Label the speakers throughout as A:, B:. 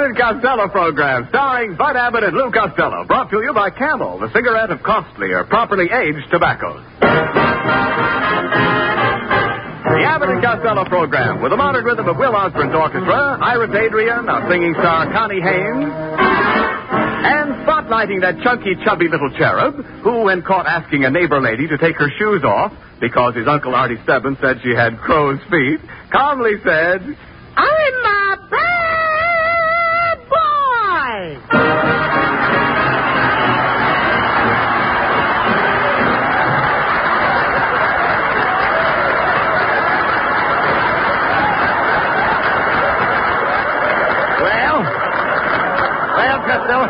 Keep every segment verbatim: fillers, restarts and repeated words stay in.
A: Abbott and Costello program, starring Bud Abbott and Lou Costello, brought to you by Camel, the cigarette of costly or properly aged tobaccos. The Abbott and Costello program, with the modern rhythm of Will Osborne's orchestra, Iris Adrian, our singing star Connie Haynes, and spotlighting that chunky, chubby little cherub who, when caught asking a neighbor lady to take her shoes off because his Uncle Artie Stebbins said she had crow's feet, calmly said,
B: I'm a bad boy!
A: Well, well, Costello,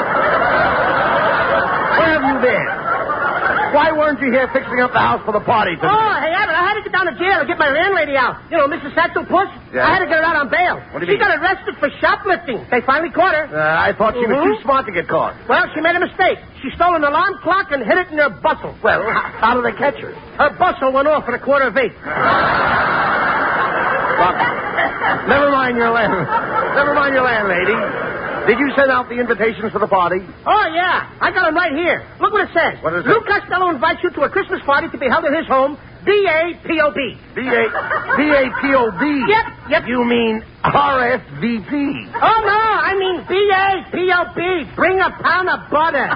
A: where have you been? Why weren't you here fixing up the house for the party tonight?
B: Oh, hey, Abbott, I had to get down to jail and get my landlady out. You know, Missus Satchel Puss?
A: Yeah.
B: I had to get her out on bail.
A: What do you
B: she
A: mean?
B: got arrested for shoplifting. They finally caught her.
A: Uh, I thought she was
B: Mhm.
A: too smart to get caught.
B: Well, she made a mistake. She stole an alarm clock and hid it in her bustle.
A: Well, how did they catch her?
B: Her bustle went off at a quarter of eight.
A: Well, never mind your land. Never mind your landlady. Did you send out the invitations for the party?
B: Oh, yeah. I got them right here. Look what it says.
A: What is it?
B: Lou Costello invites you to a Christmas party to be held in his home, B A P O B.
A: B A B A P O B.
B: Yep, yep.
A: You mean R S V P.
B: Oh, no, I mean B A P O B. Bring a pound of butter.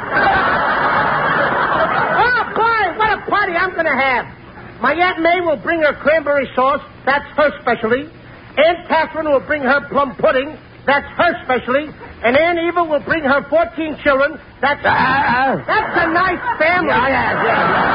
B: Oh, boy, what a party I'm going to have. My Aunt May will bring her cranberry sauce. That's her specialty. Aunt Catherine will bring her plum pudding. That's her specialty. And Aunt Eva will bring her fourteen children. That's...
A: Uh,
B: That's a nice family.
A: Yeah, yeah,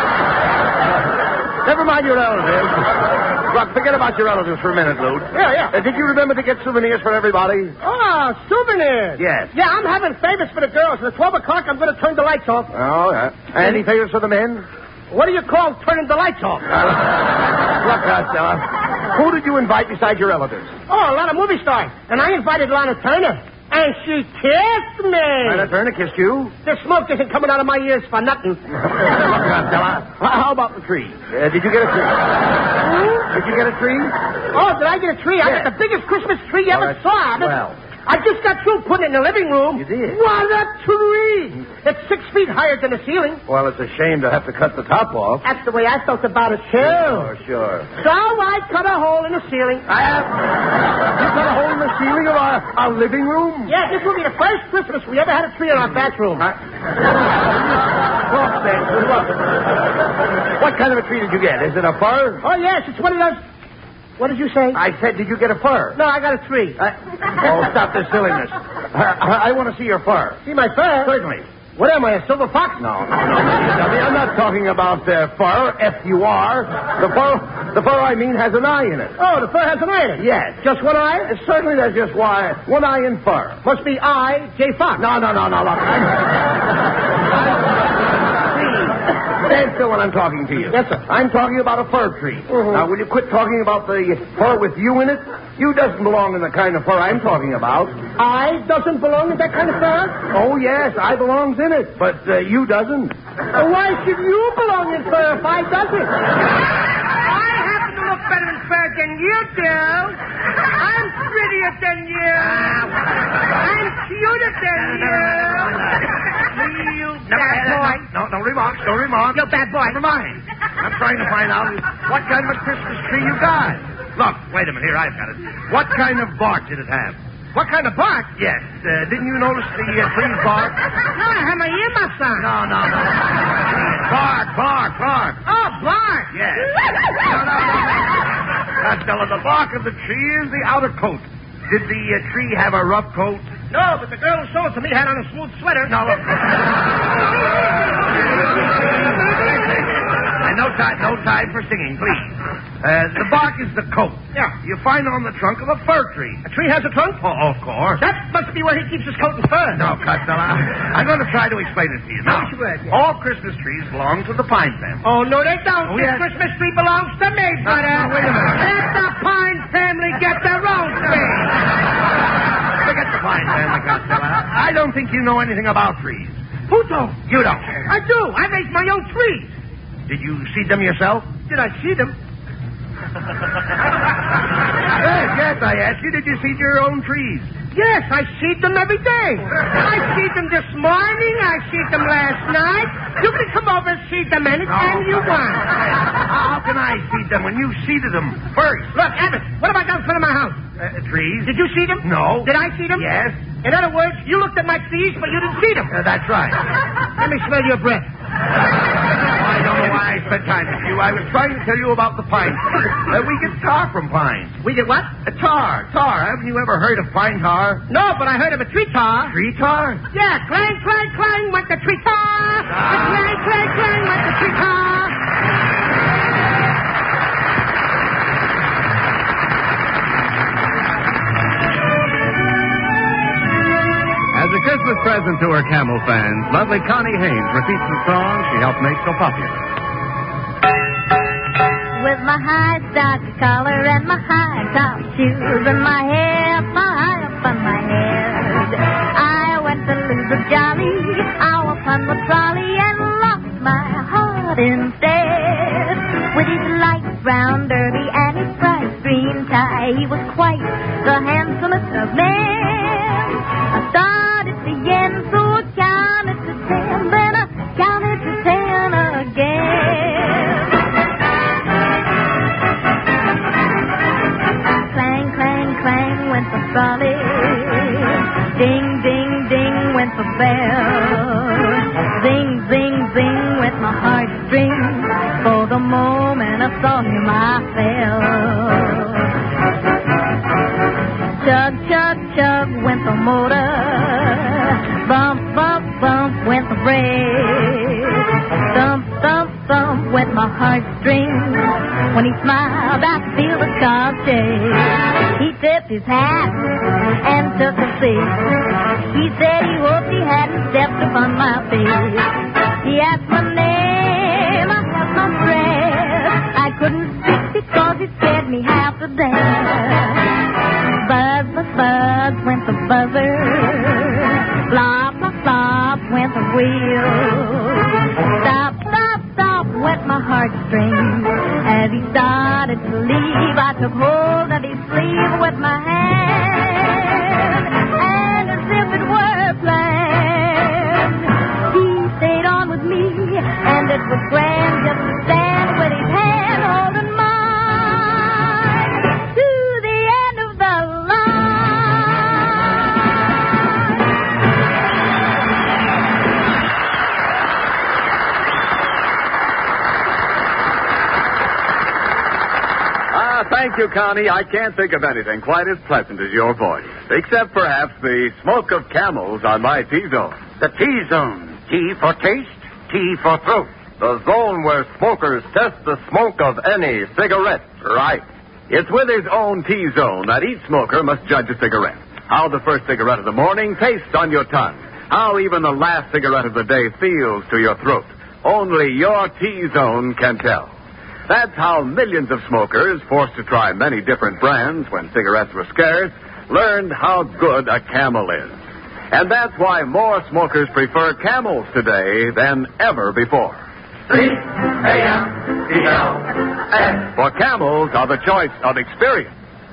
A: yeah. Never mind your relatives. Look, forget about your relatives for a minute, Lou.
B: Yeah, yeah.
A: Uh, did you remember to get souvenirs for everybody?
B: Oh, souvenirs.
A: Yes.
B: Yeah, I'm having favors for the girls. At twelve o'clock, I'm going to turn the lights off.
A: Oh, yeah. Any favors for the men?
B: What do you call turning the lights off?
A: Uh, look, Costello, who did you invite besides your relatives?
B: Oh, a lot of movie stars. And I invited Lana Turner. And she kissed me.
A: Lana Turner kissed you?
B: The smoke isn't coming out of my ears for nothing.
A: Look, Costello, how about the tree? Uh, did you get a tree? Did you get a tree?
B: Oh, did I get a tree? I
A: Yeah.
B: got the biggest Christmas tree you
A: Oh,
B: ever
A: that's
B: saw.
A: swell.
B: I just got through putting it in the living room.
A: You did?
B: What a tree! It's six feet higher than the ceiling.
A: Well, it's a shame to have to cut the top off.
B: That's the way I felt about it, too.
A: Sure, sure.
B: So I cut a hole in the ceiling.
A: I have... You cut a hole in the ceiling of our, our living room?
B: Yeah, this will be the first Christmas we ever had a tree in our bathroom.
A: Look, Spencer, look. What kind of a tree did you get? Is it a fir?
B: Oh, yes, it's one of those... What did you say?
A: I said, did you get a fir?
B: No, I got a tree.
A: Uh, oh, stop this silliness. I, I want to see your fur.
B: See my fur?
A: Certainly.
B: What am I, a silver fox?
A: No, no, no. I mean, I'm not talking about uh, fur, F U R. The fur, the fur I mean has an eye in it.
B: Oh, the fur has an eye in it?
A: Yes.
B: Just one eye?
A: Uh, certainly there's just one, one eye in fur.
B: Must be I, J. Fox.
A: No, no, no, no, look. I'm... Stand still when I'm talking to you.
B: Yes, sir.
A: I'm talking about a fur tree.
B: Mm-hmm.
A: Now, will you quit talking about the fur with you in it? You doesn't belong in the kind of fur I'm talking about.
B: I doesn't belong in that kind of fur?
A: Oh, yes, I belongs in it, but uh, you doesn't.
B: Uh, why should you belong in fur if I doesn't?
C: I happen to look better in fur than you do. I'm prettier than you. I'm cuter than you. You bad boy.
A: No, no, no remarks, no remarks.
C: You bad boy.
A: Never mind. I'm trying to find out what kind of a Christmas tree you got. Look, wait a minute. Here, I've got it. What kind of bark did it have?
B: What kind of bark?
A: Yes. Uh, didn't you notice the uh, tree's bark?
C: No, I have my earmuffs on.
A: No, no, no. Bark, bark, bark.
C: Oh, bark.
A: Yes. No, no, no. Costello, the bark of the tree is the outer coat. Did the uh, tree have a rough coat?
B: No, but the girl who sold it to me had on a smooth sweater.
A: No, look. And no time, no time for singing, please. Uh, the bark is the coat.
B: Yeah.
A: You find it on the trunk of a fir tree.
B: A tree has a trunk?
A: Oh, of course.
B: That must be where he keeps his coat and fur.
A: No, Costello. I'm going to try to explain it to you. Now,
B: Yes, you would, yes.
A: all Christmas trees belong to the pine family.
B: Oh, no, they don't.
A: Oh,
B: This
A: yes.
B: Christmas tree belongs to me, brother.
A: now, wait a minute.
B: Let the Pine family get their own tree.
A: Forget the pine family, Costello. I don't think you know anything about trees.
B: Who don't?
A: You don't.
B: I do. I make my own trees.
A: Did you see them yourself?
B: Did I see them?
A: Yes, yes, I asked you. Did you see your own trees?
B: Yes, I see them every day. I see them this morning. I see them last night. You can come over and see them anytime you want.
D: How can I see them when you seeded them first?
B: Look, Abbott, what have I got in front of my house?
D: Uh, trees?
B: Did you see them?
D: No.
B: Did I see them?
D: Yes.
B: In other words, you looked at my trees, but you didn't see them.
D: Uh, that's right.
B: Let me smell your breath.
D: I don't know why I spent time with you. I was trying to tell you about the pine. Uh, we get tar from pines.
B: We get what?
D: Uh, tar, tar. Haven't you ever heard of pine tar?
B: No, but I heard of a tree tar.
D: Tree tar?
B: Yeah, clang, clang, clang, went the tree tar. Ah. Clang, clang, clang, went the tree tar.
A: As a Christmas present to her Camel fans, lovely Connie Haynes repeats the song she helped make so popular.
E: With my high stock collar and my high top shoes and my hair high up on my head, I went to lose a jolly hour upon the trolley and lost my heart instead. With his light brown derby and his bright green tie, he was quite the handsomest of men. I started to yen, so I counted to ten, then I counted to ten again. Clang, clang, clang went the trolley. Ding, ding, ding went the bell. Zing, zing, zing went my heartstrings. For the moment I saw him, I fell. Chug, chug, chug went the motor. Bump, bump, bump went the brake. Thump, thump, thump went my heartstrings. When he smiled, I feel the car shake. He tipped his hat and took a seat. He said he hoped he hadn't stepped upon my feet. He asked my name, I held my breath. I couldn't speak because it scared me half to death. Buzz, buzz, buzz went the buzzer. Flop, flop, flop went the wheel. Stop, stop, stop went my heartstrings. As he started to leave, I took hold of his sleeve with my hand. And as if it were planned, he stayed on with me. And it was grand just to stand with his hand holding mine to the end of the line.
A: Ah, thank you, Connie. I can't think of anything quite as pleasant as your voice. Except perhaps the smoke of camels on my T-zone.
D: The T-zone. T for taste, T for throat.
F: The zone where smokers test the smoke of any cigarette.
A: Right. It's with his own T-zone that each smoker must judge a cigarette. How the first cigarette of the morning tastes on your tongue. How even the last cigarette of the day feels to your throat. Only your T-zone can tell. That's how millions of smokers, forced to try many different brands when cigarettes were scarce, learned how good a Camel is. And that's why more smokers prefer Camels today than ever before.
D: C A M E L S.
A: For Camels are the choice of experience.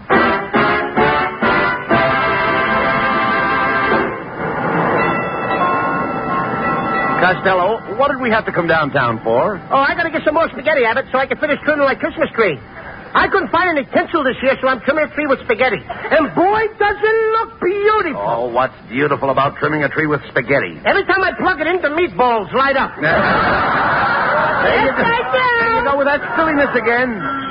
F: Costello, what did we have to come downtown for?
B: Oh, I gotta get some more spaghetti, Abbott, so I can finish trimming my Christmas tree. I couldn't find any tinsel this year, so I'm trimming a tree with spaghetti. And boy, does it look beautiful.
D: Oh, what's beautiful about trimming a tree with spaghetti?
B: Every time I plug it in, the meatballs light up.
D: There you go. There you go with that silliness again.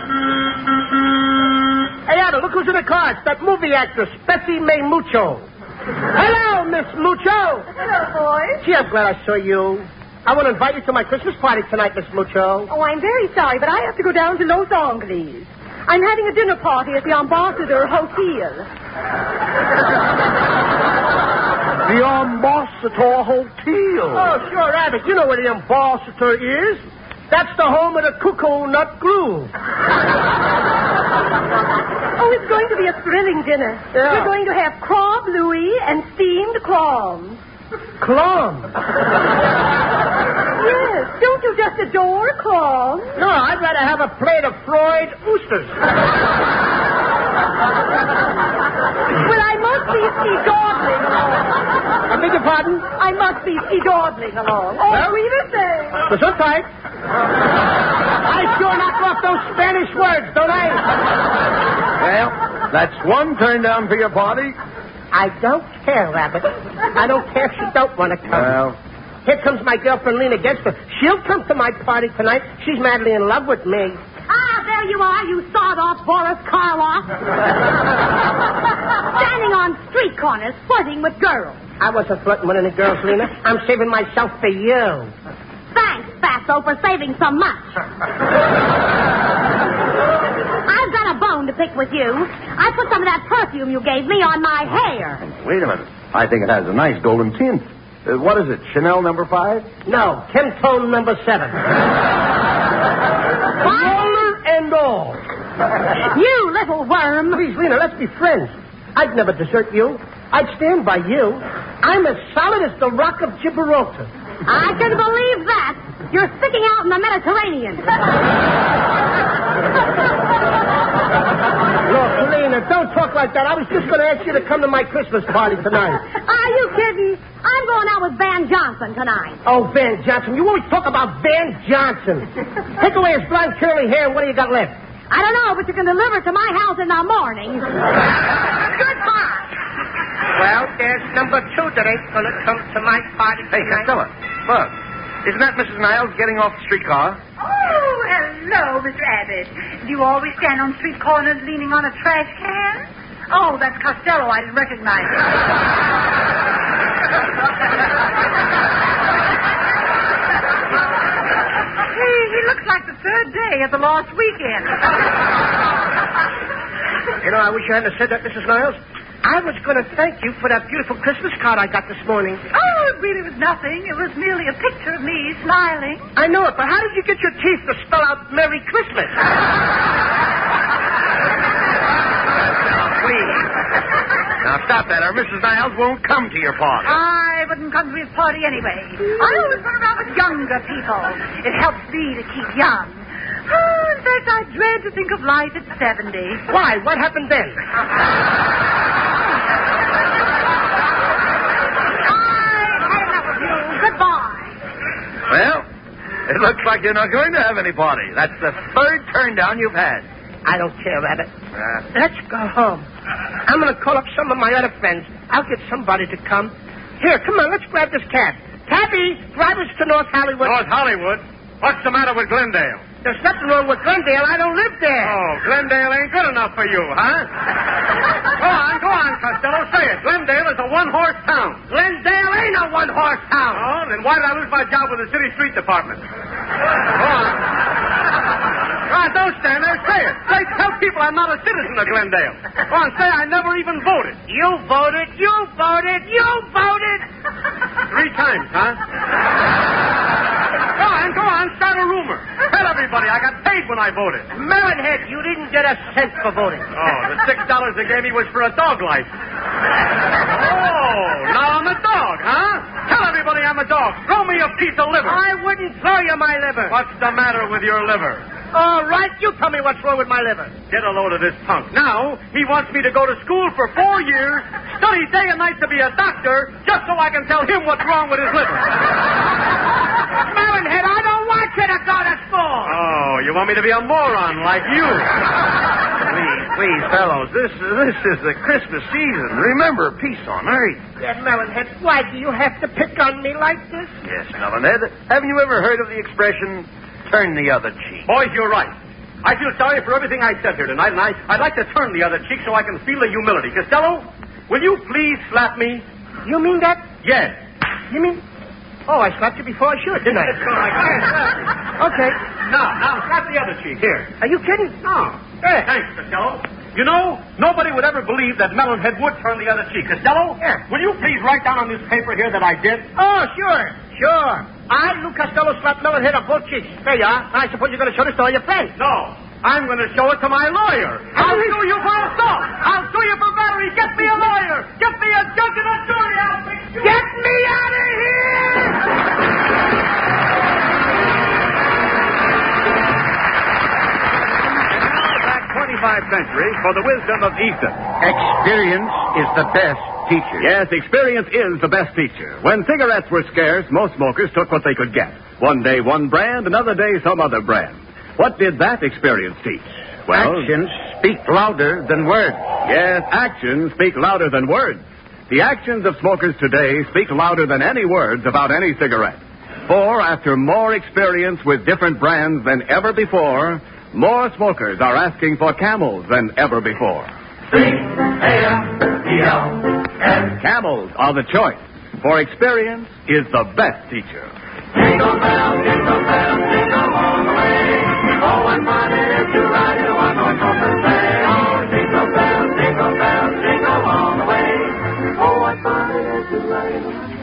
B: Hey, Abbott, look who's in the car. It's that movie actress, Bessie May Mucho. Hello, Miss Mucho.
G: Hello, boys.
B: Gee, I'm glad I saw you. I want to invite you to my Christmas party tonight, Miss Mucho.
G: Oh, I'm very sorry, but I have to go down to Los Angeles. I'm having a dinner party at the Ambassador Hotel.
D: The Ambassador Hotel.
B: Oh, sure, Abbott. You know where the Ambassador is. That's the home of the Cuckoo Nut Glue.
G: Oh, it's going to be a thrilling dinner.
B: Yeah.
G: We're going to have crab louis and steamed clams.
B: Clams?
G: Yes. Don't you just adore clams?
B: No, I'd rather have a plate of fried oysters.
G: Well, I must be ski-dawdling along.
B: I beg your pardon?
G: I must be ski-dawdling along. Oh,
B: Well?
G: Rita say.
B: The so tight. I sure knock off those Spanish words, don't I?
F: Well, that's one turn down for your party.
B: I don't care, Rabbit. I don't care if she don't want to come.
F: Well,
B: Here comes my girlfriend, Lena Gesper. She'll come to my party tonight. She's madly in love with me.
G: Ah, there you are, you sawed-off Boris Karloff. Standing on street corners, flirting with girls.
B: I wasn't flirting with any girls, Lena. I'm saving myself for you.
G: Thanks, Fatso, for saving so much. I've got a bone to pick with you. I put some of that perfume you gave me on my hair.
F: wait a minute. I think it has a nice golden tint. Uh, what is it, Chanel number five?
B: No, Kentone number seven. Roller and all.
G: You little worm.
B: Please, Lena, let's be friends. I'd never desert you. I'd stand by you. I'm as solid as the rock of Gibraltar.
G: I can believe that. You're sticking out in the Mediterranean.
B: Look, Lena, don't talk like that. I was just going to ask you to come to my Christmas party tonight.
G: Are you kidding? I'm going out with Van Johnson tonight.
B: Oh, Van Johnson. You always talk about Van Johnson. Take away his blonde curly hair, and what do you got left?
G: I don't know, but you can deliver it to my house in the morning. Goodbye.
B: Well, there's number two that ain't going to come to my party
F: Hey,
B: tonight.
F: Costello, look. Isn't that Missus Niles getting off the streetcar?
H: Oh, hello, Mister Abbott. Do you always stand on street corners leaning on a trash can? Oh, that's Costello. I didn't recognize him. he, he looks like the third day of the lost weekend.
B: You know, I wish you hadn't said that, Missus Niles. I was going to thank you for that beautiful Christmas card I got this morning.
H: Oh, it really was nothing. It was merely a picture of me smiling.
B: I know it, but how did you get your teeth to spell out Merry Christmas?
F: Please. Now, stop that, or Missus Niles won't come to your party.
H: I wouldn't come to his party anyway. I always run around with younger people. It helps me to keep young. Oh, in fact, I dread to think of life at seventy.
B: Why? What happened then?
F: Well, it looks like you're not going to have any party. That's the third turn down you've had.
B: I don't care, Rabbit.
F: Uh,
B: Let's go home. I'm going to call up some of my other friends. I'll get somebody to come. Here, come on, let's grab this cab. Tabby, drive us to North Hollywood.
F: North Hollywood? What's the matter with Glendale?
B: There's nothing wrong with Glendale. I don't live there.
F: Oh, Glendale ain't good enough for you, huh? Go on, go on, Costello. Say it. Glendale is a one-horse town.
B: Glendale ain't a one-horse town.
F: Oh, then why did I lose my job with the city street department? Go on. Go on, don't stand there. Say it. Say, tell people I'm not a citizen of Glendale. Go on, say I never even voted.
B: You voted, you voted, you voted.
F: Three times, huh? Go on, go on, start a rumor. Tell everybody I got paid when I voted.
B: Melonhead, you didn't get a cent for voting.
F: Oh, the six dollars they gave me was for a dog license. Oh, now I'm a dog, huh? Tell everybody I'm a dog. Throw me a piece of liver.
B: I wouldn't throw you my liver.
F: What's the matter with your liver?
B: All right, you tell me what's wrong with my liver.
F: Get a load of this punk. Now, he wants me to go to school for four years, study day and night to be a doctor, just so I can tell him what's wrong with his liver.
B: Melonhead, I don't want you to go to school.
F: Oh, you want me to be a moron like you? Please, please, fellows, this, this is the Christmas season. Remember, peace on earth.
B: Yes, Melonhead, why do you have to pick on me like this?
F: Yes, Melonhead. Haven't you ever heard of the expression, turn the other cheek? Boys, you're right. I feel sorry for everything I said here tonight, and I, I'd like to turn the other cheek so I can feel the humility. Costello, will you please slap me?
B: You mean that?
F: Yes.
B: You mean... Oh, I slapped you before I should, didn't I? Okay.
F: Now, now, slap the other cheek. Here.
B: Are you kidding?
F: No.
B: There.
F: Thanks, Costello. You know, nobody would ever believe that Melonhead would turn the other cheek. Costello?
B: Yeah.
F: Will you please write down on this paper here that I did?
B: Oh, sure. Sure. I, Lou Costello, slapped Melonhead on both cheeks. There you are. I suppose you're going to show this to all your friends.
F: No. I'm going to show it to my lawyer. I'll sue you for assault. I'll sue you for battery. Get me a lawyer. Get me a judge and a jury. I'll fix you.
B: Get me out of here!
D: twenty-five
A: twenty-five centuries for the wisdom of Easton.
D: Experience is the best teacher.
A: Yes, experience is the best teacher. When cigarettes were scarce, most smokers took what they could get. One day one brand, another day some other brand. What did that experience teach? Well,
D: actions speak louder than words.
A: Yes, actions speak louder than words. The actions of smokers today speak louder than any words about any cigarette. For after more experience with different brands than ever before, more smokers are asking for Camels than ever before.
I: C A M E L S.
A: Camels are the choice, for experience is the best teacher.
I: Jingle bell, jingle bell, jingle all the way. Oh, what fun it is to ride in a one-horse open sleigh. Oh, jingle bell, jingle bell, jingle all the way. Oh, what fun it is to ride in a one-horse.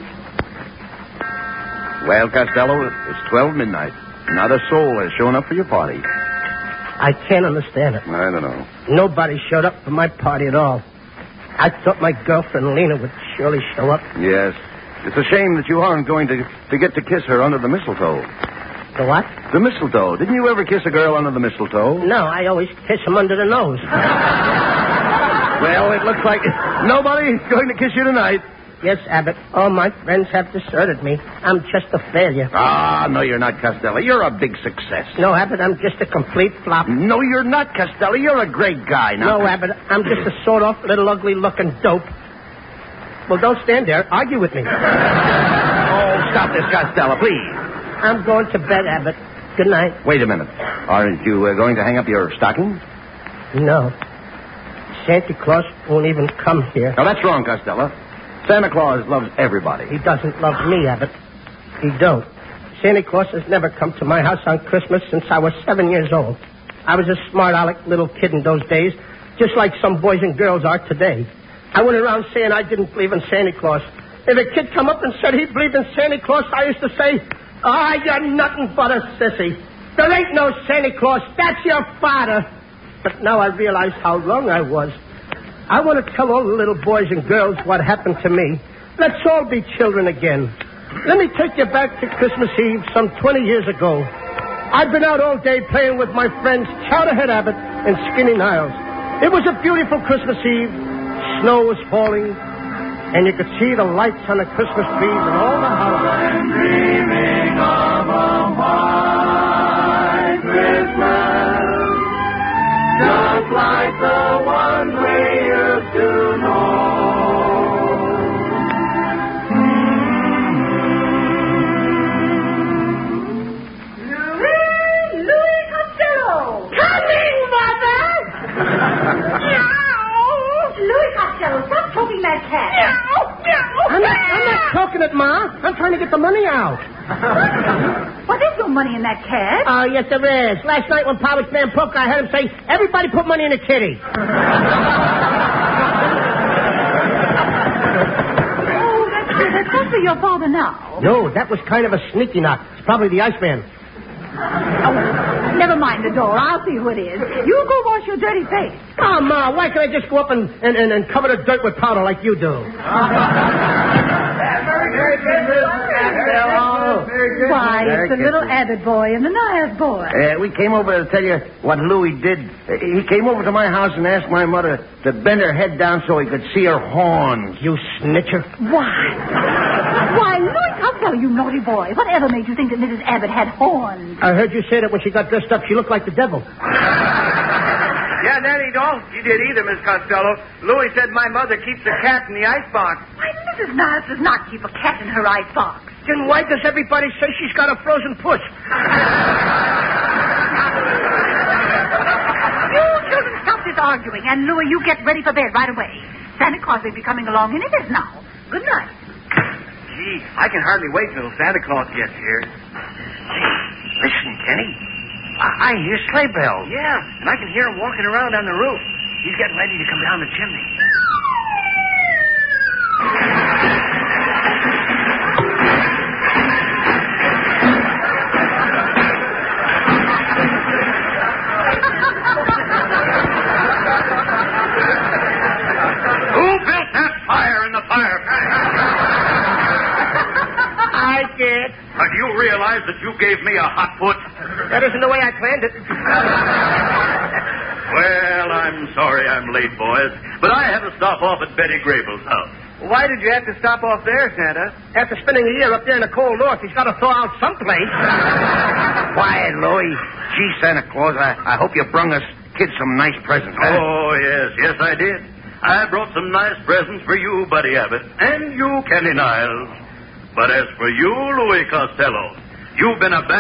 D: Well, Costello, it's twelve midnight. Not a soul has shown up for your party.
B: I can't understand it.
D: I don't know.
B: Nobody showed up for my party at all. I thought my girlfriend Lena would surely show up.
D: Yes. It's a shame that you aren't going to, to get to kiss her under the mistletoe.
B: The what?
D: The mistletoe. Didn't you ever kiss a girl under the mistletoe?
B: No, I always kiss him under the nose.
D: Well, it looks like nobody's going to kiss you tonight.
B: Yes, Abbott. All my friends have deserted me. I'm just a failure.
D: Ah, no, you're not, Costello. You're a big success.
B: No, Abbott, I'm just a complete flop.
D: No, you're not, Costello. You're a great guy. Now.
B: No, Abbott, I'm just a sort-off, little, ugly-looking dope. Well, don't stand there. Argue with me.
D: Oh, stop this, Costello, please.
B: I'm going to bed, Abbott. Good night.
D: Wait a minute. Aren't you uh, going to hang up your stocking?
B: No. Santa Claus won't even come here.
D: Now, that's wrong, Costello. Santa Claus loves everybody.
B: He doesn't love me, Abbott. He don't. Santa Claus has never come to my house on Christmas since I was seven years old. I was a smart aleck little kid in those days, just like some boys and girls are today. I went around saying I didn't believe in Santa Claus. If a kid come up and said he believed in Santa Claus, I used to say, ah, oh, you're nothing but a sissy. There ain't no Santa Claus. That's your father. But now I realize how wrong I was. I want to tell all the little boys and girls what happened to me. Let's all be children again. Let me take you back to Christmas Eve some twenty years ago. I'd been out all day playing with my friends Chowderhead Abbott and Skinny Niles. It was a beautiful Christmas Eve. Snow was falling, and you could see the lights on the Christmas trees and all the houses.
I: I'm dreaming of a white Christmas, just like the one we used to know.
H: Louis, Louis Costello.
G: Coming, Mother!
H: Louis Costello, stop choking that cat.
B: I'm not, I'm not talking it, Ma. I'm trying to get the money out.
H: What is your money in that cat?
B: Oh, yes, there is. Last night when Pa was playing poker, I heard him say, everybody put money in a kitty.
H: Oh, that's good. That's supposed to be your father now.
B: No, that was kind of a sneaky knock. It's probably the Iceman.
H: Oh, never mind the door. I'll see who it is. You go wash your dirty face.
B: Oh, Ma, why can't I just go up and, and, and, and cover the dirt with powder like you do?
H: Why, it's the little Abbott boy and the Niles boy.
D: Uh, we came over to tell you what Louis did. Uh, he came over to my house and asked my mother to bend her head down so he could see her horns.
B: You snitcher.
H: Why? Why, Louis Costello, you naughty boy. Whatever made you think that Missus Abbott had horns?
B: I heard you say that when she got dressed up, she looked like the devil.
F: Yeah, Nanny, don't. You did either, Miss Costello. Louis said my mother keeps a cat in the icebox.
H: Why, Missus Niles does not keep a cat in her icebox.
B: Then why does everybody say she's got a frozen puss?
H: You children, stop this arguing. And, Louis, you get ready for bed right away. Santa Claus will be coming along any minute now. Good night.
F: Gee, I can hardly wait till Santa Claus gets here. Hey, listen, Kenny. I, I hear sleigh bells. Yeah, and I can hear him walking around on the roof. He's getting ready to come down the chimney. Who built that fire in the fireplace?
B: I did.
F: Uh, do you realize that you gave me a hot foot?
B: That isn't the way I planned it.
F: Well, I'm sorry I'm late, boys, but I had to stop off at Betty Grable's house.
B: Why did you have to stop off there, Santa? After spending a year up there in the cold north, he's got to thaw out someplace.
D: Quiet, Louie. Gee, Santa Claus, I, I hope you brung us kids some nice presents. Huh?
F: Oh, yes, yes, I did. I brought some nice presents for you, Buddy Abbott, and you, Kenny Niles. But as for you, Louis Costello, you've been a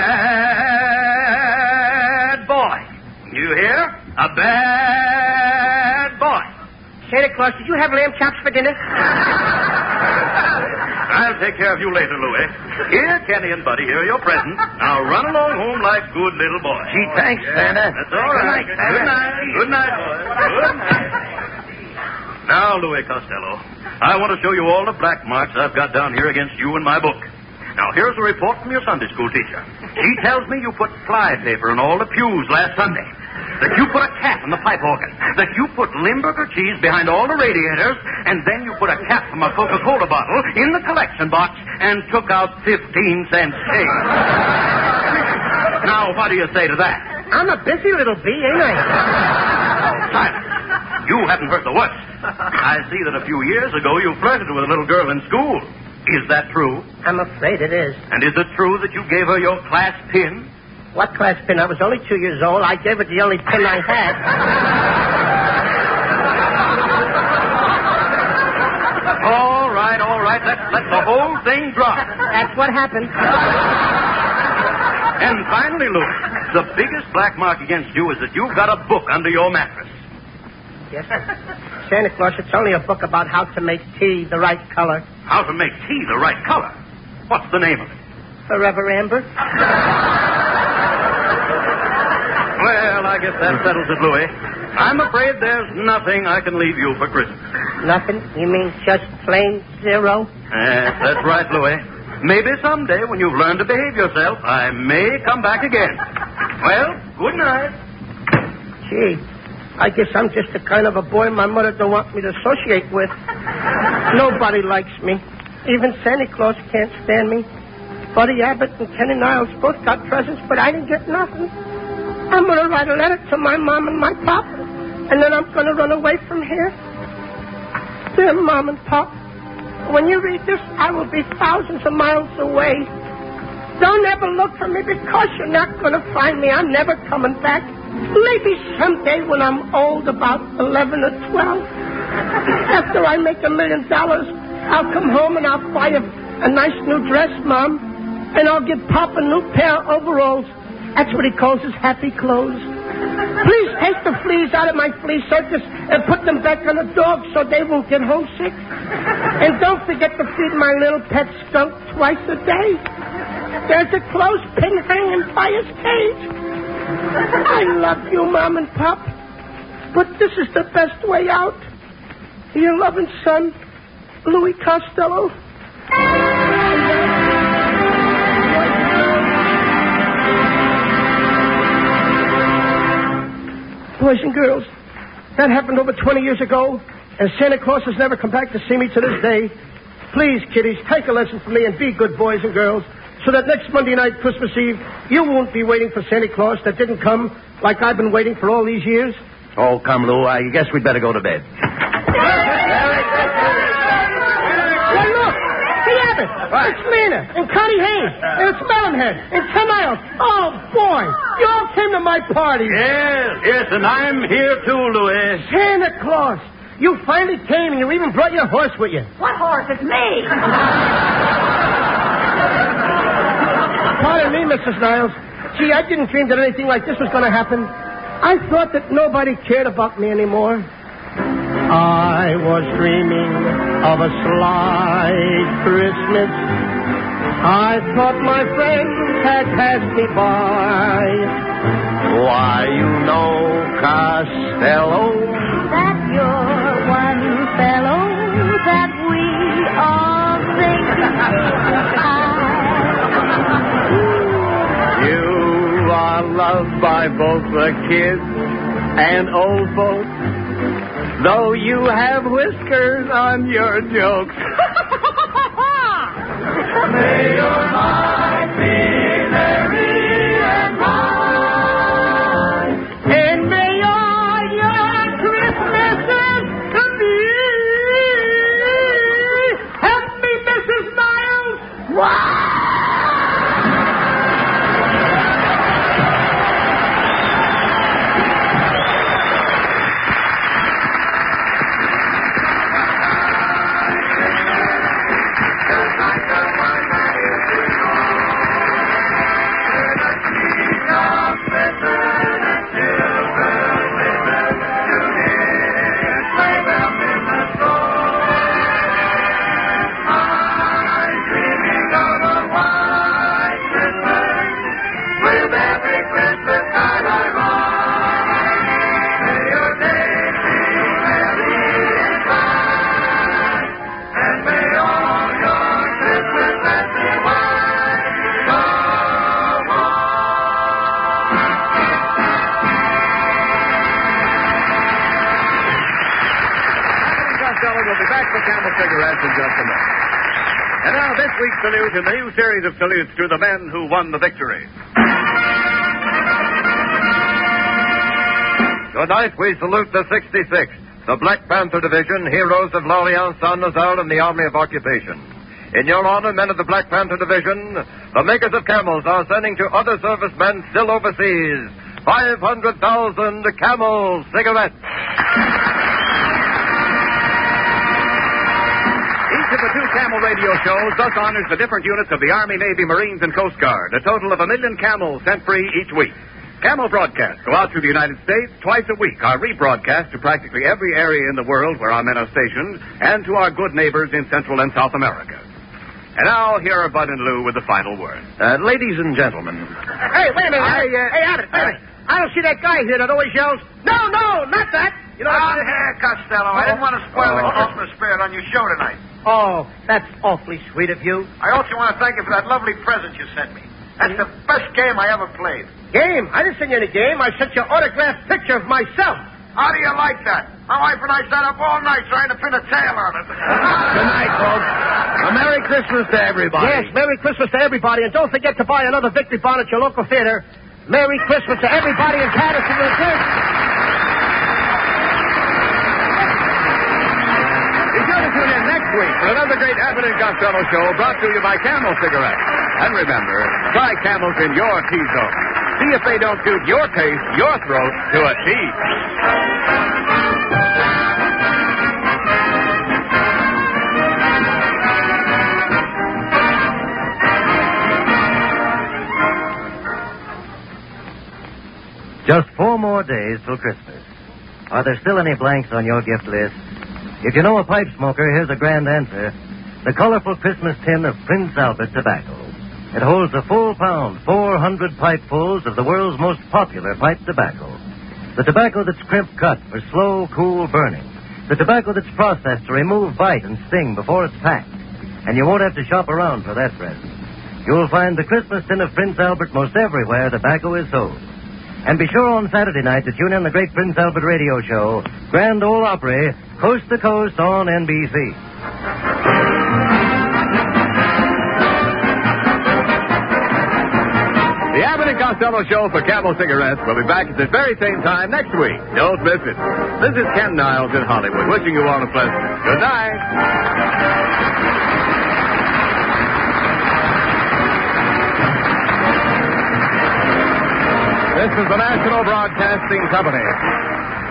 F: bad boy. You hear? A bad boy.
B: Santa Claus, did you have lamb chops for dinner?
F: I'll take care of you later, Louie. Here, Kenny and Buddy, here are your presents. Now run along home like good little boys.
D: Gee, thanks, Santa.
F: That's all right. Good night. Good night, boys. Good night. Now, Louis Costello, I want to show you all the black marks I've got down here against you in my book. Now, here's a report from your Sunday school teacher. She tells me you put fly paper in all the pews last Sunday, that you put a cat in the pipe organ, that you put Limburger cheese behind all the radiators, and then you put a cap from a Coca-Cola bottle in the collection box and took out fifteen cents change. Now, what do you say to that?
B: I'm a busy little bee, ain't I?
F: Silence. You haven't heard the worst. I see that a few years ago you flirted with a little girl in school. Is that true?
B: I'm afraid it is.
F: And is it true that you gave her your class pin?
B: What class pin? I was only two years old. I gave her the only pin I had.
F: All right, all right. Let's let the whole thing drop.
B: That's what happened.
F: And finally, Louis, the biggest black mark against you is that you've got a book under your mattress.
B: Yes, Santa Claus, it's only a book about how to make tea the right color.
F: How to make tea the right color? What's the name of it?
B: Forever Amber.
F: Well, I guess that settles it, Louis. I'm afraid there's nothing I can leave you for Christmas.
B: Nothing? You mean just plain zero?
F: Yes, that's right, Louis. Maybe someday when you've learned to behave yourself, I may come back again. Well, good night.
B: Gee, I guess I'm just the kind of a boy my mother don't want me to associate with. Nobody likes me. Even Santa Claus can't stand me. Buddy Abbott and Kenny Niles both got presents, but I didn't get nothing. I'm going to write a letter to my mom and my pop, and then I'm going to run away from here. Dear Mom and Pop, when you read this, I will be thousands of miles away. Don't ever look for me because you're not going to find me. I'm never coming back. Maybe someday when I'm old, about eleven or twelve, after I make a million dollars, I'll come home and I'll buy a, a nice new dress, Mom, and I'll give Pop a new pair of overalls. That's what he calls his happy clothes. Please take the fleas out of my flea circus and put them back on the dogs so they won't get homesick. And don't forget to feed my little pet skunk twice a day. There's a clothespin hanging by his cage. I love you, Mom and Pop, but this is the best way out. Your loving son, Louis Costello. Boys and girls, that happened over twenty years ago, and Santa Claus has never come back to see me to this day. Please, kiddies, take a lesson from me and be good boys and girls, so that next Monday night, Christmas Eve, you won't be waiting for Santa Claus that didn't come like I've been waiting for all these years.
D: Oh, come, Lou. I guess we'd better go to bed.
B: Well, look, see Abbott, it's Lena, and Connie Haynes, and it's Melonhead, and Tim Niles. Oh, boy, you all came to my party.
F: Yes, yes, and I'm here too, Louis.
B: Santa Claus, you finally came, and you even brought your horse with you.
H: What horse? It's me.
B: Pardon me, Missus Niles. Gee, I didn't dream that anything like this was going to happen. I thought that nobody cared about me anymore. I was dreaming of a sly Christmas. I thought my friends had passed me by. Why, you know, Costello,
E: That you're one fellow that we all think
B: you are loved by both the kids and old folks, though you have whiskers on your jokes. May your life be merry and bright, and may your
A: cigarettes in just a minute. And now this week's salute in the new series of salutes to the men who won the victory.
J: Tonight we salute the sixty-sixth, the Black Panther Division, heroes of L'Alliance Saint-Nazaire and the Army of Occupation. In your honor, men of the Black Panther Division, the makers of Camels are sending to other servicemen still overseas five hundred thousand Camel cigarettes.
A: Each of the two Camel radio shows thus honors the different units of the Army, Navy, Marines, and Coast Guard, a total of a million Camels sent free each week. Camel broadcasts go out to the United States twice a week, are rebroadcast to practically every area in the world where our men are stationed, and to our good neighbors in Central and South America. And now, here are Bud and Lou with the final word.
J: Uh, ladies and gentlemen.
B: Hey, wait a minute.
J: I, uh,
B: hey, Abbott, wait a minute. I don't see that guy here that always yells, no, no, not that. You know,
K: Down here, Costello. I didn't want to spoil the
J: Oh.
K: Christmas spirit on your show tonight.
B: Oh, that's awfully sweet of you.
K: I also want to thank you for that lovely present you sent me. That's the best game I ever played.
B: Game? I didn't send you any game. I sent you an autographed picture of myself.
K: How do you like that? My wife and I sat up all night trying to pin a tail on it.
D: Good night, folks. A Merry Christmas to everybody.
B: Yes, Merry Christmas to everybody. And don't forget to buy another Victory Bond at your local theater. Merry Christmas to everybody in Patterson, New Jersey.
A: Be sure to tune in next week for another great Abbott and Costello show brought to you by Camel Cigarettes. And remember, try Camels in your T-zone. See if they don't suit your taste, your throat, to a T.
L: Just four more days till Christmas. Are there still any blanks on your gift list? If you know a pipe smoker, here's a grand answer. The colorful Christmas tin of Prince Albert tobacco. It holds a full pound, four hundred pipefuls of the world's most popular pipe tobacco. The tobacco that's crimp cut for slow, cool burning. The tobacco that's processed to remove bite and sting before it's packed. And you won't have to shop around for that present. You'll find the Christmas tin of Prince Albert most everywhere tobacco is sold. And be sure on Saturday night to tune in the great Prince Albert radio show, Grand Ole Opry, Coast to Coast on N B C.
A: The Abbott and Costello Show for Camel Cigarettes will be back at the very same time next week. Don't miss it. This is Ken Niles in Hollywood, wishing you all a pleasant good night. This is the National Broadcasting Company.